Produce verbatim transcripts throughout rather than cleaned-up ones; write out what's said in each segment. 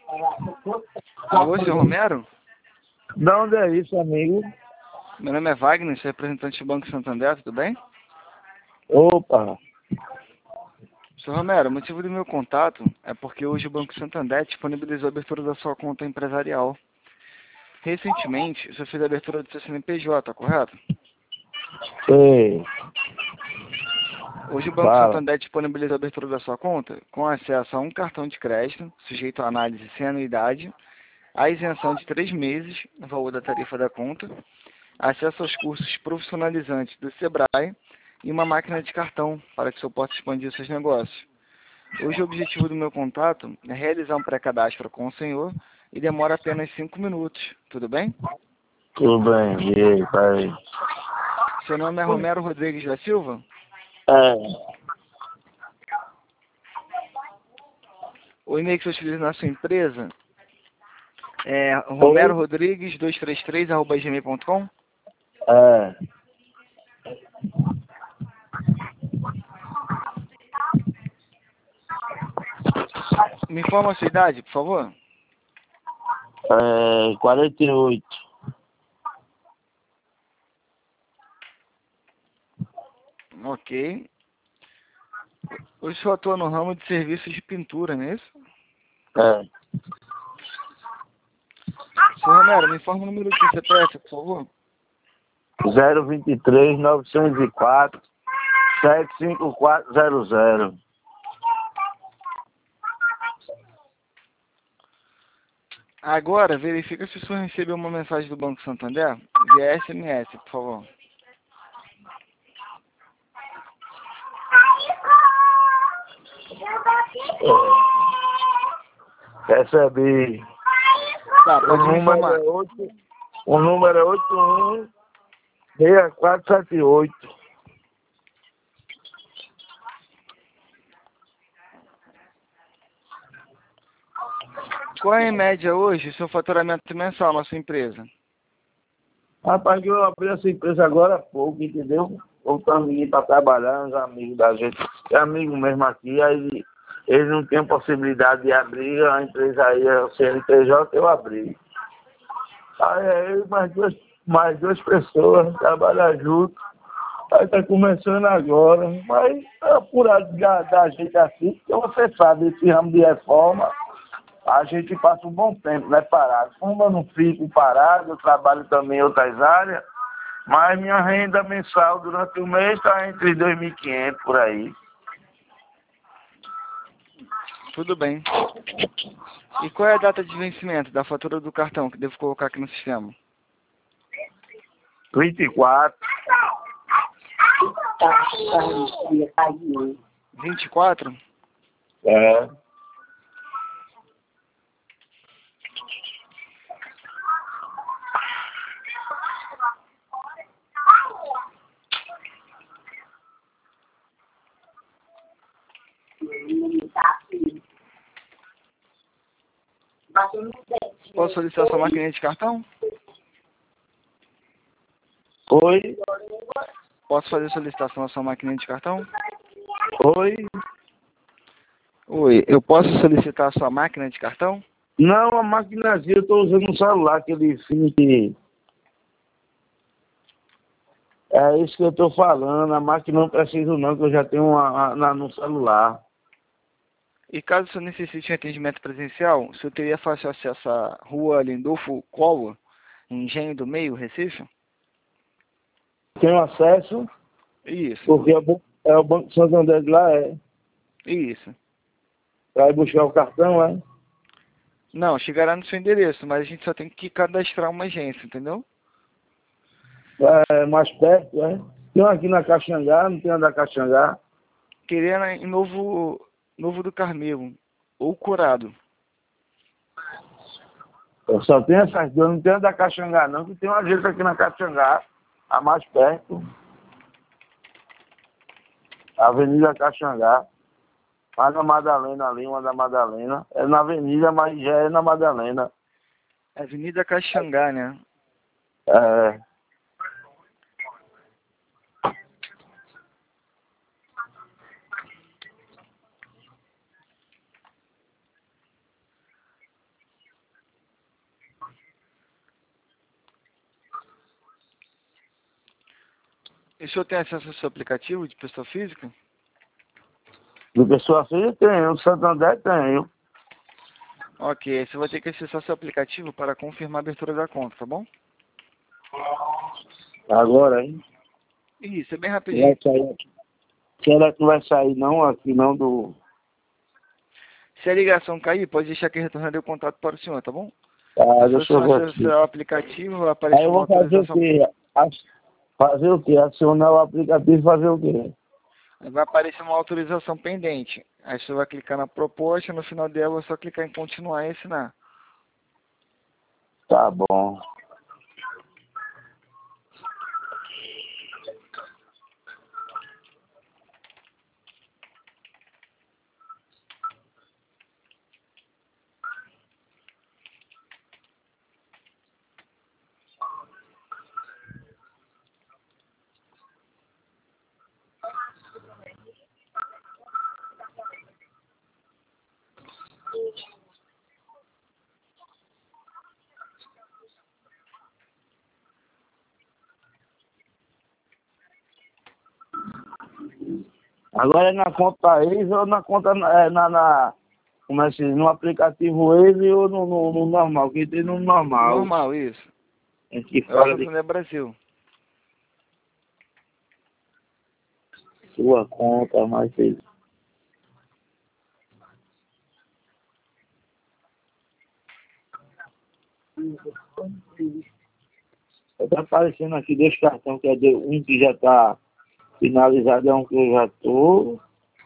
Alô, senhor Romero? De onde é isso, amigo? Meu nome é Wagner, sou representante do Banco Santander, tudo bem? Opa! senhor Romero, o motivo do meu contato é porque hoje o Banco Santander disponibilizou a abertura da sua conta empresarial. Recentemente, você fez a abertura do seu C N P J, correto? Sei. Hoje o Banco Fala. Santander disponibilizou a abertura da sua conta com acesso a um cartão de crédito, sujeito à análise sem anuidade, a isenção de três meses no valor da tarifa da conta, acesso aos cursos profissionalizantes do Sebrae e uma máquina de cartão para que o senhor possa expandir seus negócios. Hoje o objetivo do meu contato é realizar um pré-cadastro com o senhor e demora apenas cinco minutos, tudo bem? Tudo bem, e aí, pai? Seu nome é Romero Rodrigues da Silva? É. O e-mail que você utiliza na sua empresa é romero rodrigues dois três três arroba gmail ponto com? É. Me informa a sua idade, por favor. É, quarenta e oito. Ok. Hoje o senhor atua no ramo de serviços de pintura, não é isso? É. senhor Romero, me informa o número do C P F, por favor. zero vinte e três, novecentos e quatro, sete cinco quatro zero zero. Agora, verifica se o senhor recebeu uma mensagem do Banco Santander via S M S, por favor. Recebi. Tá, O pode me número informar. é oito. O número é oito um seis quatro sete oito. Qual é, em média, hoje, o seu faturamento mensal na sua empresa? Rapaz, eu abri essa empresa agora há pouco, entendeu? Voltando ninguém para trabalhar, uns amigos da gente, é amigo mesmo aqui, aí eles não têm possibilidade de abrir, a empresa aí é o C N P J, eu abri. Aí é eu e mais duas, mais duas pessoas trabalham junto, aí tá começando agora, mas é por da, da gente assim, porque você sabe, esse ramo de reforma, a gente passa um bom tempo, né, parado. Como eu não fico parado, eu trabalho também em outras áreas, mas minha renda mensal durante o mês está entre dois mil e quinhentos por aí. Tudo bem. E qual é a data de vencimento da fatura do cartão que devo colocar aqui no sistema? vinte e quatro. vinte e quatro? É. Posso solicitar sua máquina de cartão? Oi? Posso fazer solicitação da sua máquina de cartão? Oi? Oi, eu posso solicitar a sua máquina de cartão? Não, a maquinazinha, eu estou usando um celular, aquele fim que... É isso que eu estou falando, a máquina não preciso não, que eu já tenho uma, uma, no celular. E caso o senhor necessite de atendimento presencial, o senhor teria fácil acesso à Rua Lindolfo Collor, em Engenho do Meio, Recife? Tenho acesso, Isso, porque é o, Ban- é o Banco Santander de lá, é. isso. Para ir buscar o cartão, é. Não, chegará no seu endereço, mas a gente só tem que cadastrar uma agência, entendeu? É mais perto, é. Tem um aqui na Caxangá, não tem uma da Caxangá. Querendo em Novo, Novo do Carmelo, ou Curado. Eu só tenho essas duas, não tem a da Caxangá não, que tem uma agência aqui na Caxangá, a mais perto. Avenida Caxangá. Lá na Madalena ali, uma da Madalena. É na avenida, mas já é na Madalena. Avenida Caxangá, né? É. E o senhor tem acesso ao seu aplicativo de pessoa física? De pessoa física tenho, do Santander tenho. Ok, você vai ter que acessar seu aplicativo para confirmar a abertura da conta, tá bom? Agora, hein? Isso, é bem Vai rapidinho. sair aqui. Será que não vai sair não aqui não do... Se a ligação cair, pode deixar que retornarei o contato para o senhor, tá bom? Ah, Se deixa eu você ver aqui. acessar o aplicativo, vai Aí aparecer eu uma vou fazer o autorização. quê? As- Fazer o quê? Acionar o aplicativo e fazer o quê? Vai aparecer uma autorização pendente. Aí você vai clicar na proposta, no final dela é só clicar em continuar e assinar. Tá bom. Agora é na conta Waze ou na conta, é, na, na, como é que se diz? No aplicativo Waze ou no, no, no normal? Que tem no normal. Normal, isso. Aqui É o fora de Santander Brasil. sua conta, mas ele... Tá aparecendo aqui dois cartões, que é de, um que já tá finalizado, é um que eu já tô.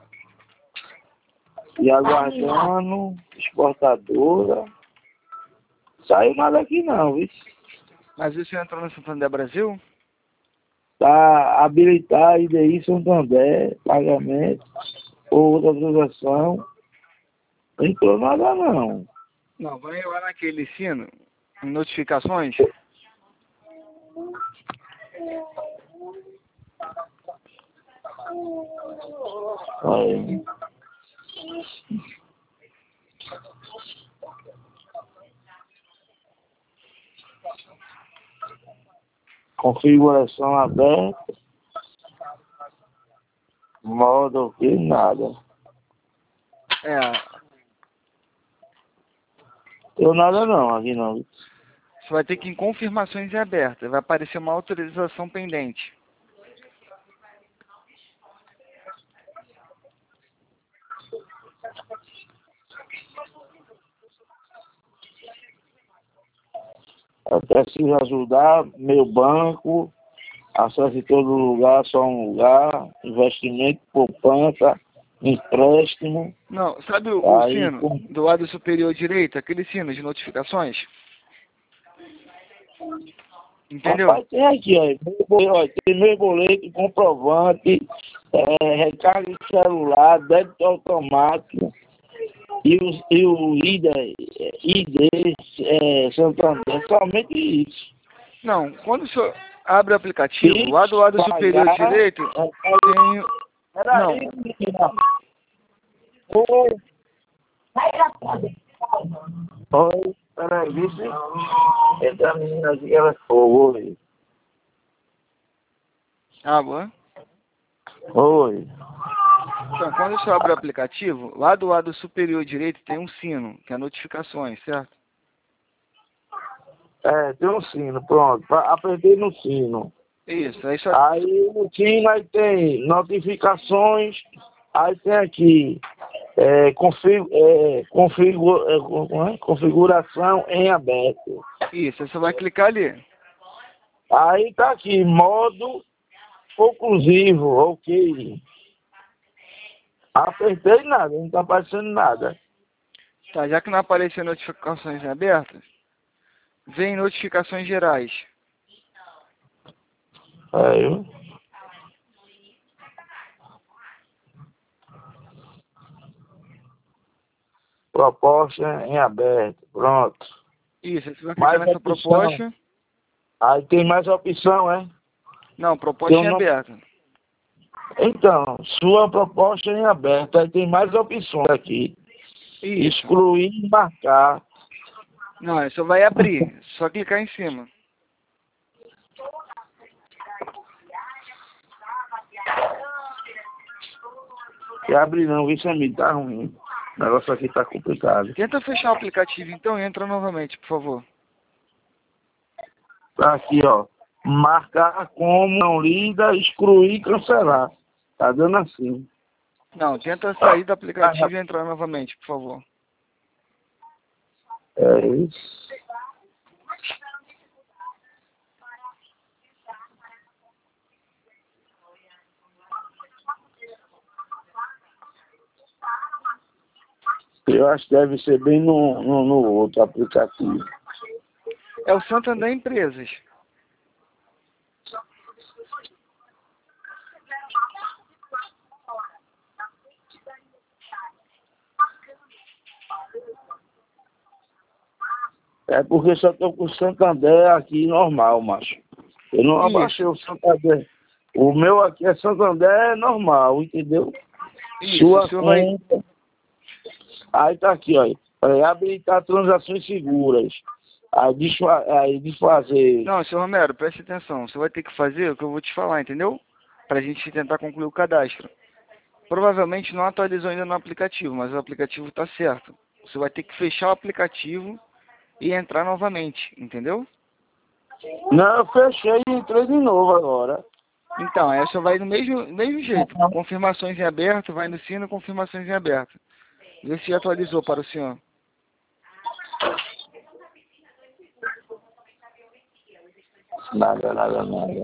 E aguardando, exportadora. Saiu nada aqui não, viu? Mas isso entrou no Santander Brasil? Tá habilitar I D I Santander, pagamento, ou outra transação. Não entrou nada não. Não, vai lá naquele sino, em notificações. Aí. Configuração aberta. Modo que nada. É, Deu nada não aqui não. você vai ter que ir em confirmações em aberta. Vai aparecer uma autorização pendente. Eu preciso ajudar meu banco, acesso em todo lugar, só um lugar, investimento, poupança, empréstimo. Não, sabe o, o Aí, sino com- do lado superior direito? Aquele sino de notificações? Entendeu? Rapaz, tem aqui, ó, meu boleto, ó, tem meu boleto, comprovante, é, recarga de celular, débito automático e o, e o I D, I D é, Santander, somente isso. Não, quando o senhor abre o aplicativo, Se lá do lado superior pagar, direito, é, tem... peraí, Não, menina. Oi. Oi, peraí, vice. Essa menina aqui, ela foi. água. Oi. Então, quando o senhor abre o aplicativo, lá do lado superior direito tem um sino, que é notificações, certo? É, tem um sino, pronto. Pra- Apertei no sino. Isso, aí só... Aí no sino aí tem notificações, aí tem aqui é, config, é, configu, é, como é? configuração em aberto. Isso, aí você vai clicar ali. Aí tá aqui, modo conclusivo, ok. Apertei nada, não tá aparecendo nada. Tá, já que não apareceu notificações abertas, vem notificações gerais. Aí, viu? Proposta em aberto, pronto. Isso, aí você vai clicar Mais nessa opção. proposta. Aí tem mais opção, é? Não, proposta Tem em um nome- aberta. Então, sua proposta em aberto, aí tem mais opções aqui. Isso. Excluir e marcar. Não, aí só vai abrir, só clicar em cima. Quer abrir não, isso amigo, tá ruim. O negócio aqui tá complicado. Tenta fechar o aplicativo então e entra novamente, por favor. Tá aqui, ó. Marcar como não lida, excluir e cancelar. Tá dando assim. Não, tenta sair do aplicativo e entrar novamente, por favor. É isso. Eu acho que deve ser bem no, no, no outro aplicativo. É o Santander Empresas. É porque só tô com o Santander aqui normal, macho. Eu não Isso. abaixei o Santander. O meu aqui é Santander normal, entendeu? Isso, Sua o senhor vai... conta. Aí tá aqui, ó. Para habilitar transações seguras. Aí, desfa... aí desfazer. Não, senhor Romero, preste atenção. Você vai ter que fazer o que eu vou te falar, entendeu? Pra gente tentar concluir o cadastro. Provavelmente não atualizou ainda no aplicativo, mas o aplicativo tá certo. Você vai ter que fechar o aplicativo e entrar novamente, entendeu? Não, eu fechei e entrei de novo agora. Então, essa vai no mesmo, mesmo jeito. Confirmações em aberto, vai no sino, confirmações em aberto. Vê se atualizou para o senhor. Nada, nada, nada.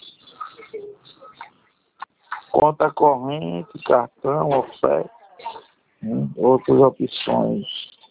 Conta corrente, cartão, oferta, hum, outras opções.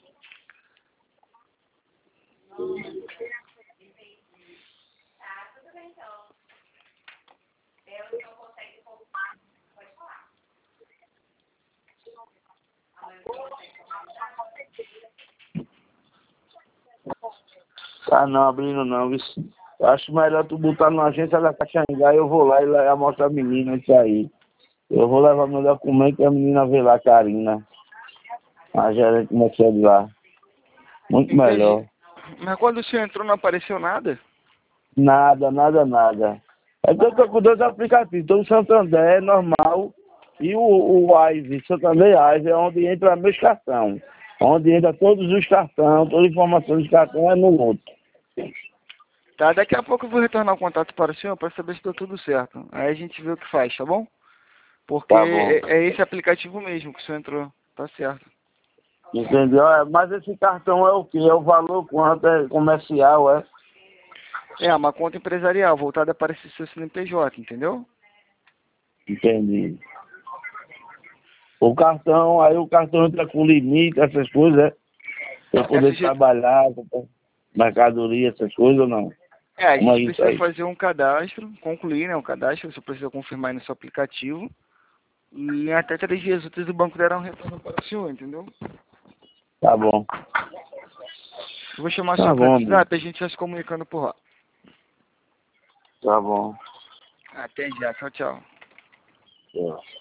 Ah, não, abrindo não, viu? Eu acho melhor tu botar na agência da Caxangá e eu vou lá e lá mostro a menina isso aí. Eu vou levar meu documento e a menina vê lá, Karina. A gerente comercial de lá. Muito Entendi. melhor. Mas quando o senhor entrou não apareceu nada? Nada, nada, nada. É que eu tô com dois aplicativos. Tô no Santander, normal, e o, o Wise, Santander Wise, é onde entra meus cartões. Onde entra todos os cartões, toda a informação dos cartões é no outro. Tá, daqui a pouco eu vou retornar o contato para o senhor para saber se deu tudo certo. Aí a gente vê o que faz, tá bom? Porque Tá bom. é, é esse aplicativo mesmo que o senhor entrou. Tá certo. Entendeu? É, mas esse cartão é o quê? É o valor quanto? É comercial, é? É uma conta empresarial voltada para esse seu C N P J, entendeu? Entendi. O cartão, aí o cartão entra com limite, essas coisas, é? Pra eu poder Essa gente- trabalhar, mercadoria, essas coisas ou não? É, a Como é gente isso precisa aí? fazer um cadastro, concluir né, o cadastro, você precisa confirmar aí no seu aplicativo. E em até três dias úteis o banco dará um retorno para o senhor, entendeu? Tá bom. Eu vou chamar o Tá senhor para bom, o amigo. WhatsApp e a gente vai se comunicando por lá. Tá bom. Até já, tchau, tchau. Tchau.